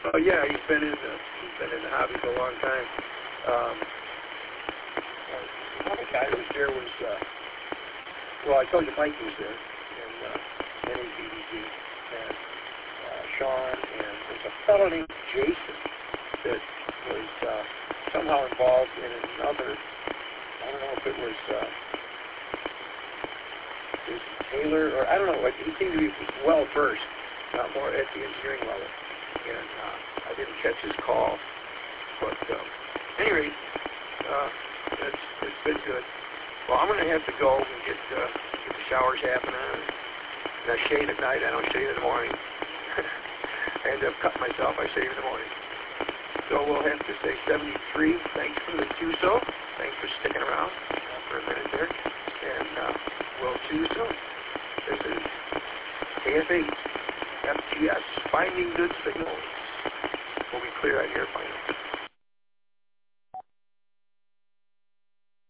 Oh yeah, he's been in the hobby for a long time. Another guy who was there was well, I told you Mike was there, and NABDG, and Sean, and there's a fellow named Jason that was somehow involved in another. I don't know if it was Jason Taylor or I don't know. He seemed to be well versed, more at the engineering level, and I didn't catch his call. But at any rate, it's been good. Well, I'm going to have to go and get the showers happening. And I shave at night. I don't shave in the morning. I end up cutting myself. I shave in the morning. So we'll have to say 73. Thanks for the QSO. Thanks for sticking around for a minute there. And we'll see you soon. This is KF8 FGS, finding good signals. We'll be clear out here finally.